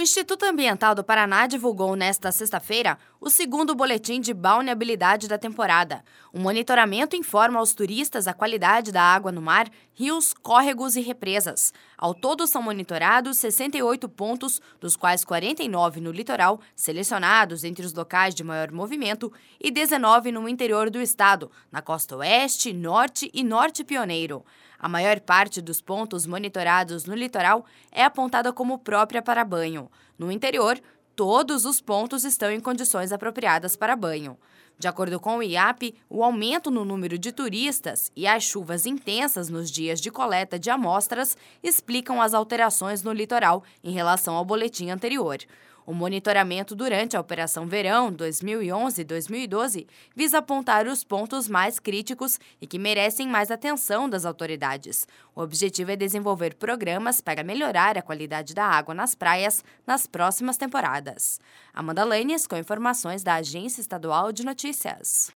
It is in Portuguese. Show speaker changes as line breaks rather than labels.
O Instituto Ambiental do Paraná divulgou nesta sexta-feira o segundo boletim de balneabilidade da temporada. O monitoramento informa aos turistas a qualidade da água no mar, rios, córregos e represas. Ao todo são monitorados 68 pontos, dos quais 49 no litoral, selecionados entre os locais de maior movimento, e 19 no interior do estado, na costa oeste, norte e norte pioneiro. A maior parte dos pontos monitorados no litoral é apontada como própria para banho. No interior, todos os pontos estão em condições apropriadas para banho. De acordo com o IAP, o aumento no número de turistas e as chuvas intensas nos dias de coleta de amostras explicam as alterações no litoral em relação ao boletim anterior. O monitoramento durante a Operação Verão 2011-2012 visa apontar os pontos mais críticos e que merecem mais atenção das autoridades. O objetivo é desenvolver programas para melhorar a qualidade da água nas praias nas próximas temporadas. Amanda Lanes com informações da Agência Estadual de Notícias.